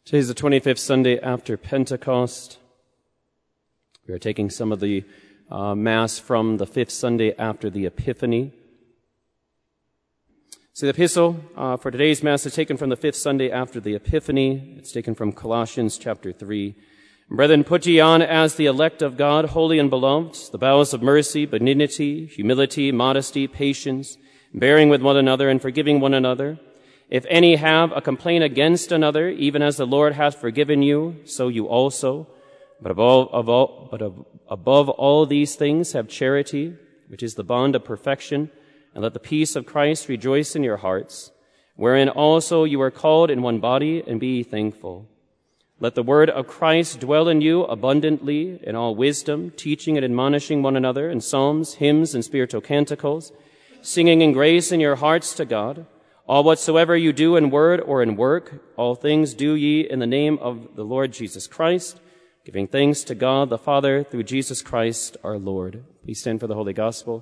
Today's the 25th Sunday after Pentecost. We are taking some of the Mass from the 5th Sunday after the Epiphany. So the epistle for today's Mass is taken from the 5th Sunday after the Epiphany. It's taken from Colossians chapter 3. Brethren, put ye on as the elect of God, holy and beloved, the bowels of mercy, benignity, humility, modesty, patience, bearing with one another and forgiving one another. If any have a complaint against another, even as the Lord hath forgiven you, so you also. But above all these things have charity, which is the bond of perfection, and let the peace of Christ rejoice in your hearts, wherein also you are called in one body, and be ye thankful. Let the word of Christ dwell in you abundantly in all wisdom, teaching and admonishing one another in psalms, hymns, and spiritual canticles, singing in grace in your hearts to God. All whatsoever you do in word or in work, all things do ye in the name of the Lord Jesus Christ, giving thanks to God the Father through Jesus Christ our Lord. Please stand for the Holy Gospel.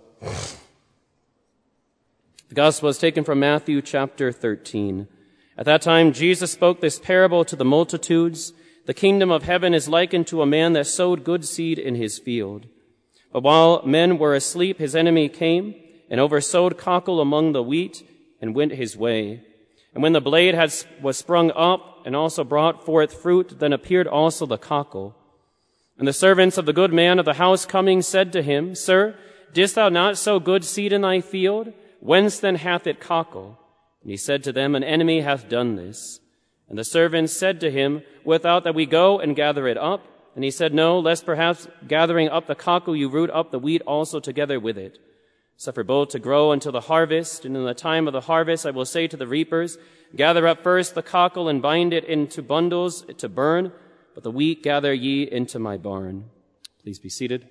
The Gospel is taken from Matthew chapter 13. At that time Jesus spoke this parable to the multitudes. The kingdom of heaven is likened to a man that sowed good seed in his field. But while men were asleep, his enemy came and oversowed cockle among the wheat, and went his way. And when the blade was sprung up and also brought forth fruit, then appeared also the cockle. And the servants of the good man of the house coming said to him, Sir, didst thou not sow good seed in thy field? Whence then hath it cockle? And he said to them, An enemy hath done this. And the servants said to him, Without that we go and gather it up? And he said, No, lest perhaps gathering up the cockle you root up the wheat also together with it. Suffer both to grow until the harvest, and in the time of the harvest I will say to the reapers, Gather up first the cockle and bind it into bundles to burn, but the wheat gather ye into my barn. Please be seated.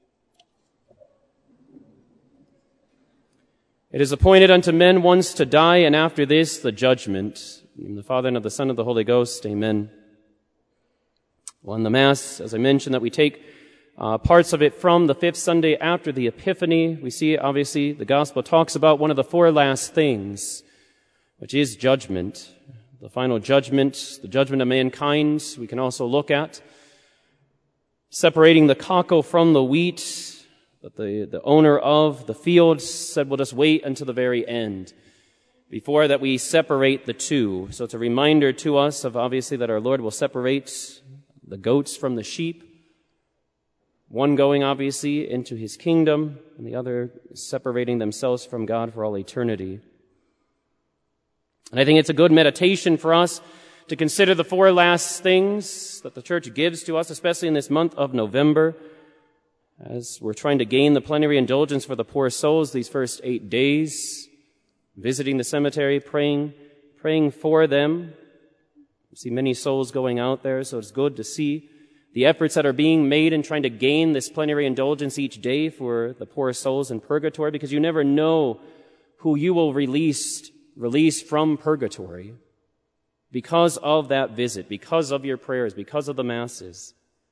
It is appointed unto men once to die, and after this the judgment. In the name of the Father, and of the Son, and of the Holy Ghost. Amen. Well, in the Mass, as I mentioned, that we take parts of it from the 5th Sunday after the Epiphany. We see, obviously, the Gospel talks about one of the four last things, which is judgment. The final judgment, the judgment of mankind, we can also look at. Separating the cockle from the wheat, that the owner of the field said, we'll just wait until the very end before that we separate the two. So it's a reminder to us of, obviously, that our Lord will separate the goats from the sheep. One going, obviously, into his kingdom, and the other separating themselves from God for all eternity. And I think it's a good meditation for us to consider the four last things that the Church gives to us, especially in this month of November, as we're trying to gain the plenary indulgence for the poor souls these first 8 days, visiting the cemetery, praying for them. We see many souls going out there, so it's good to see the efforts that are being made in trying to gain this plenary indulgence each day for the poor souls in purgatory, because you never know who you will release from purgatory because of that visit, because of your prayers, because of the Masses.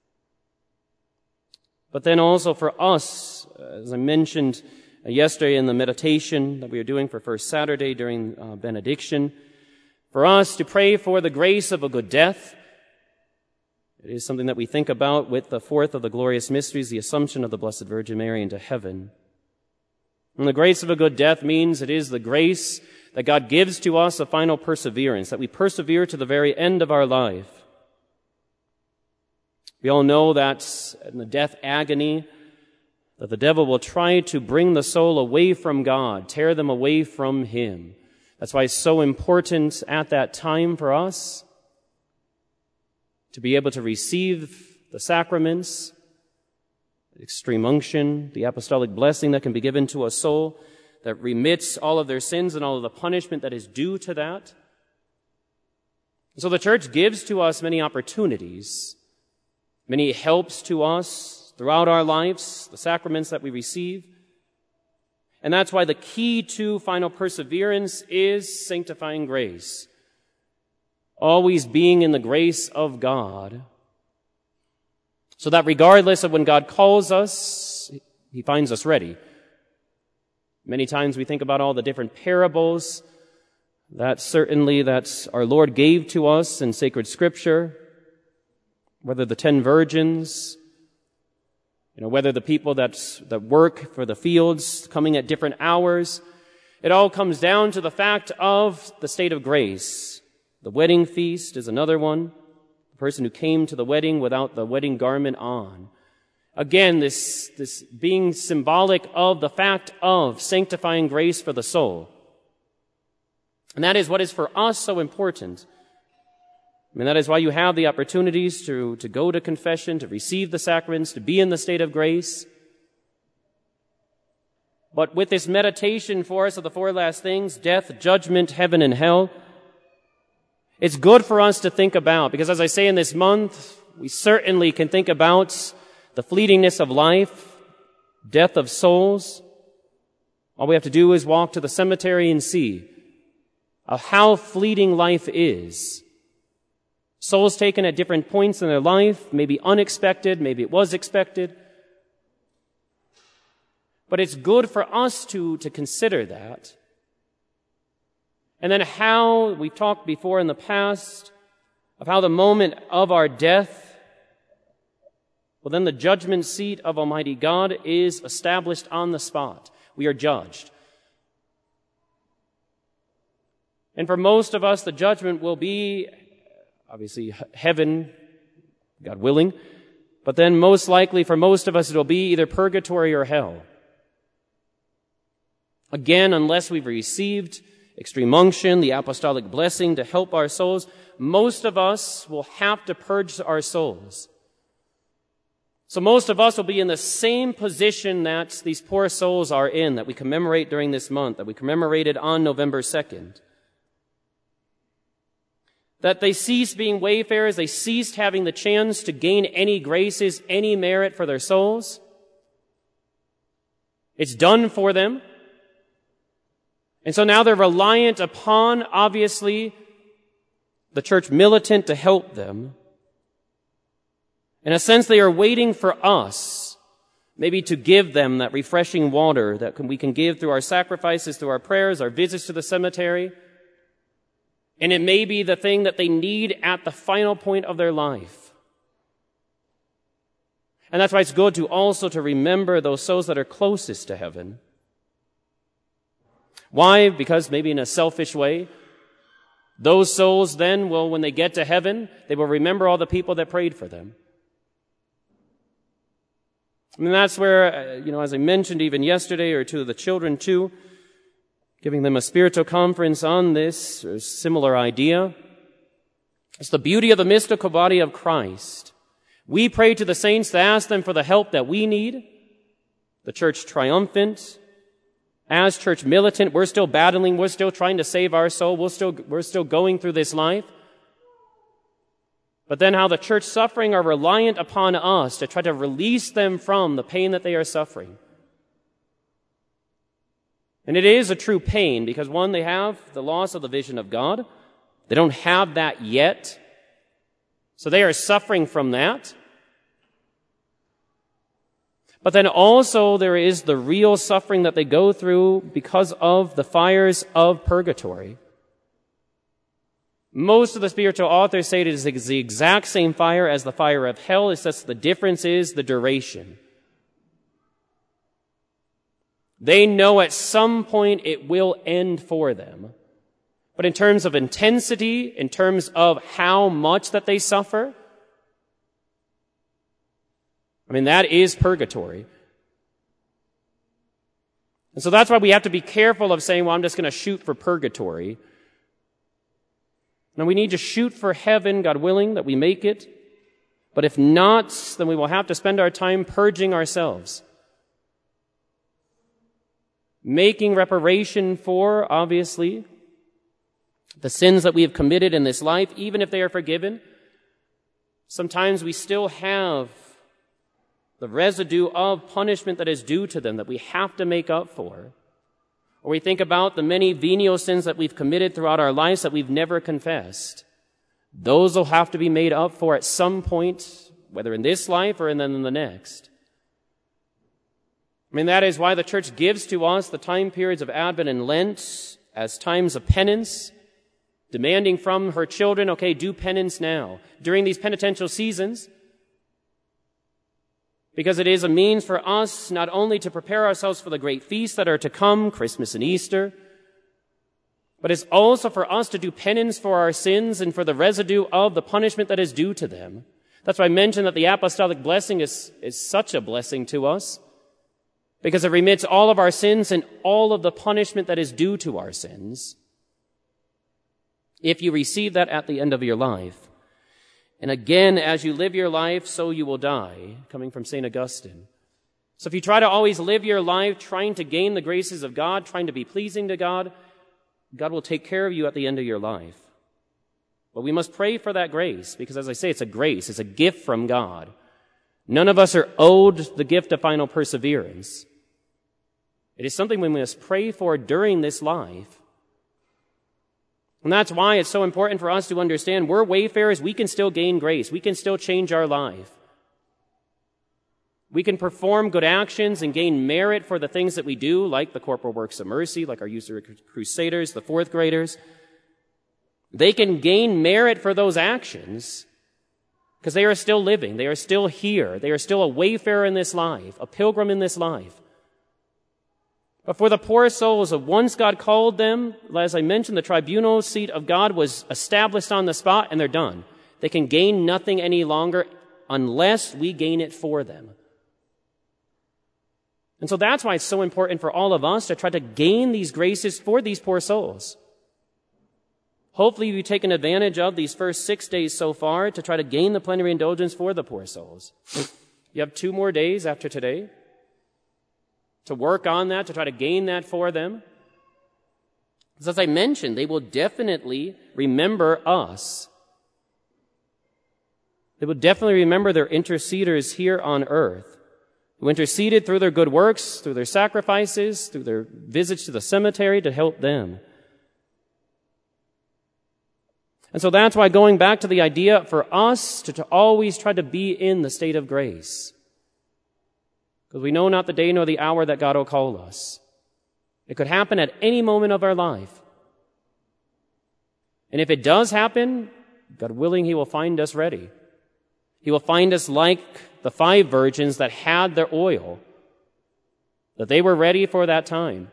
But then also for us, as I mentioned yesterday in the meditation that we are doing for First Saturday during benediction, for us to pray for the grace of a good death. It is something that we think about with the fourth of the glorious mysteries, the Assumption of the Blessed Virgin Mary into heaven. And the grace of a good death means it is the grace that God gives to us a final perseverance, that we persevere to the very end of our life. We all know that in the death agony, that the devil will try to bring the soul away from God, tear them away from Him. That's why it's so important at that time for us to be able to receive the sacraments, the extreme unction, the apostolic blessing that can be given to a soul that remits all of their sins and all of the punishment that is due to that. So the Church gives to us many opportunities, many helps to us throughout our lives, the sacraments that we receive. And that's why the key to final perseverance is sanctifying grace. Always being in the grace of God, so that regardless of when God calls us, He finds us ready. Many times we think about all the different parables that our Lord gave to us in sacred Scripture, whether the 10 virgins, whether the people that work for the fields coming at different hours, it all comes down to the fact of the state of grace. The wedding feast is another one. The person who came to the wedding without the wedding garment on. Again, this being symbolic of the fact of sanctifying grace for the soul. And that is what is for us so important. That is why you have the opportunities to go to confession, to receive the sacraments, to be in the state of grace. But with this meditation for us of the 4 last things, death, judgment, heaven, and hell, it's good for us to think about, because as I say in this month, we certainly can think about the fleetingness of life, death of souls. All we have to do is walk to the cemetery and see how fleeting life is. Souls taken at different points in their life, maybe unexpected, maybe it was expected. But it's good for us to consider that. And then how, we've talked before in the past, of how the moment of our death, well, then the judgment seat of Almighty God is established on the spot. We are judged. And for most of us, the judgment will be, obviously, heaven, God willing. But then most likely for most of us, it will be either purgatory or hell. Again, unless we've received extreme unction, the apostolic blessing to help our souls, most of us will have to purge our souls. So most of us will be in the same position that these poor souls are in, that we commemorate during this month, that we commemorated on November 2nd. That they ceased being wayfarers, they ceased having the chance to gain any graces, any merit for their souls. It's done for them. And so now they're reliant upon, obviously, the church militant to help them. In a sense, they are waiting for us, maybe to give them that refreshing water that we can give through our sacrifices, through our prayers, our visits to the cemetery. And it may be the thing that they need at the final point of their life. And that's why it's good to also to remember those souls that are closest to heaven. Why? Because maybe in a selfish way, those souls then will, when they get to heaven, they will remember all the people that prayed for them. That's where, as I mentioned even yesterday, or to the children too, giving them a spiritual conference on this, or similar idea. It's the beauty of the mystical body of Christ. We pray to the saints to ask them for the help that we need. The church triumphant. As church militant, we're still battling, we're still trying to save our soul, we're still going through this life. But then how the church suffering are reliant upon us to try to release them from the pain that they are suffering. And it is a true pain because, one, they have the loss of the vision of God. They don't have that yet. So they are suffering from that. But then also there is the real suffering that they go through because of the fires of purgatory. Most of the spiritual authors say it is the exact same fire as the fire of hell. It's just the difference is the duration. They know at some point it will end for them. But in terms of intensity, in terms of how much that they suffer, that is purgatory. And so that's why we have to be careful of saying, well, I'm just going to shoot for purgatory. Now, we need to shoot for heaven, God willing, that we make it. But if not, then we will have to spend our time purging ourselves. Making reparation for, obviously, the sins that we have committed in this life, even if they are forgiven. Sometimes we still have the residue of punishment that is due to them that we have to make up for. Or we think about the many venial sins that we've committed throughout our lives that we've never confessed. Those will have to be made up for at some point, whether in this life or in the next. That is why the church gives to us the time periods of Advent and Lent as times of penance, demanding from her children, okay, do penance now, during these penitential seasons, because it is a means for us not only to prepare ourselves for the great feasts that are to come, Christmas and Easter, but it's also for us to do penance for our sins and for the residue of the punishment that is due to them. That's why I mentioned that the apostolic blessing is such a blessing to us, because it remits all of our sins and all of the punishment that is due to our sins, if you receive that at the end of your life. And again, as you live your life, so you will die, coming from St. Augustine. So if you try to always live your life trying to gain the graces of God, trying to be pleasing to God, God will take care of you at the end of your life. But we must pray for that grace, because as I say, it's a grace, it's a gift from God. None of us are owed the gift of final perseverance. It is something we must pray for during this life. And that's why it's so important for us to understand we're wayfarers, we can still gain grace, we can still change our life. We can perform good actions and gain merit for the things that we do, like the corporal works of mercy, like our Youth Crusaders, the fourth graders. They can gain merit for those actions because they are still living, they are still here, they are still a wayfarer in this life, a pilgrim in this life. But for the poor souls of once God called them, as I mentioned, the tribunal seat of God was established on the spot and they're done. They can gain nothing any longer unless we gain it for them. And so that's why it's so important for all of us to try to gain these graces for these poor souls. Hopefully you've taken advantage of these first 6 days so far to try to gain the plenary indulgence for the poor souls. You have 2 more days after today to work on that, to try to gain that for them. Because as I mentioned, they will definitely remember us. They will definitely remember their interceders here on earth, who interceded through their good works, through their sacrifices, through their visits to the cemetery to help them. And so that's why going back to the idea for us to always try to be in the state of grace. Because we know not the day nor the hour that God will call us. It could happen at any moment of our life. And if it does happen, God willing, He will find us ready. He will find us like the 5 virgins that had their oil, that they were ready for that time.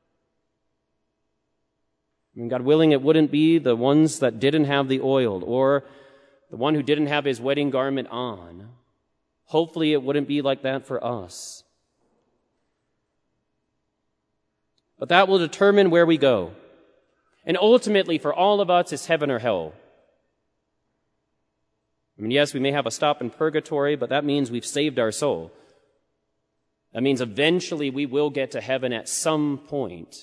And God willing, it wouldn't be the ones that didn't have the oil or the one who didn't have his wedding garment on. Hopefully it wouldn't be like that for us. But that will determine where we go. And ultimately, for all of us, it's heaven or hell. I mean, yes, we may have a stop in purgatory, but that means we've saved our soul. That means eventually we will get to heaven at some point.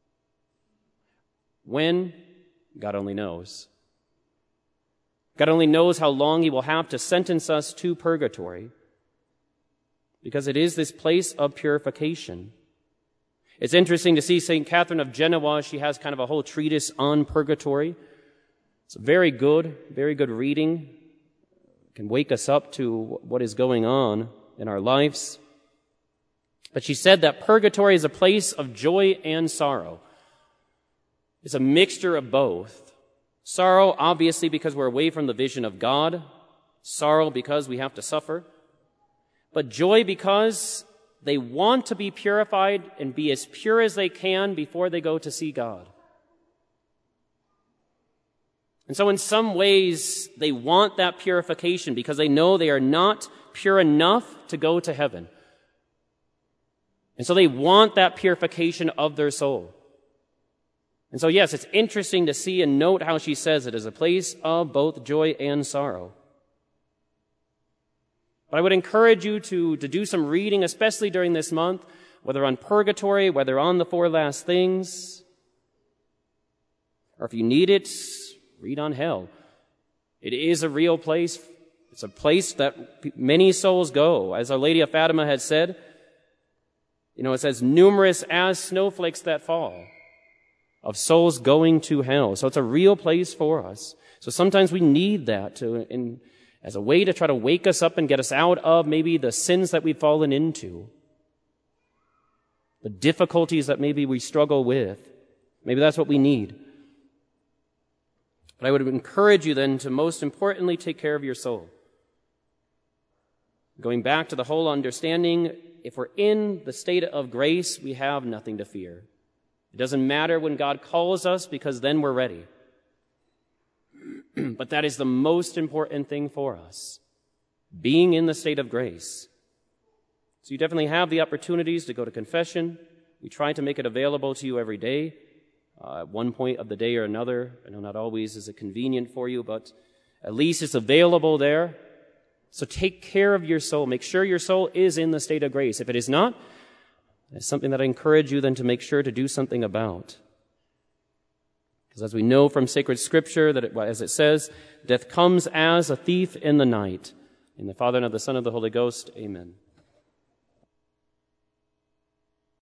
When? God only knows. God only knows how long He will have to sentence us to purgatory, because it is this place of purification. It's interesting to see St. Catherine of Genoa. She has kind of a whole treatise on purgatory. It's very good reading. It can wake us up to what is going on in our lives. But she said that purgatory is a place of joy and sorrow. It's a mixture of both. Sorrow, obviously, because we're away from the vision of God. Sorrow because we have to suffer. But joy because they want to be purified and be as pure as they can before they go to see God. And so in some ways, they want that purification because they know they are not pure enough to go to heaven. And so they want that purification of their soul. And so yes, it's interesting to see and note how she says it is a place of both joy and sorrow. But I would encourage you to do some reading, especially during this month, whether on purgatory, whether on the 4 last things, or if you need it, read on hell. It is a real place. It's a place that many souls go. As Our Lady of Fatima had said, it says, numerous as snowflakes that fall, of souls going to hell. So it's a real place for us. So sometimes we need that as a way to try to wake us up and get us out of maybe the sins that we've fallen into, the difficulties that maybe we struggle with. Maybe that's what we need. But I would encourage you then to most importantly take care of your soul. Going back to the whole understanding, if we're in the state of grace, we have nothing to fear. It doesn't matter when God calls us, because then we're ready. But that is the most important thing for us, being in the state of grace. So you definitely have the opportunities to go to confession. We try to make it available to you every day, at one point of the day or another. I know not always is it convenient for you, but at least it's available there. So take care of your soul. Make sure your soul is in the state of grace. If it is not, it's something that I encourage you then to make sure to do something about. Because as we know from sacred scripture, that as it says, death comes as a thief in the night. In the Father, and of the Son, and of the Holy Ghost, amen.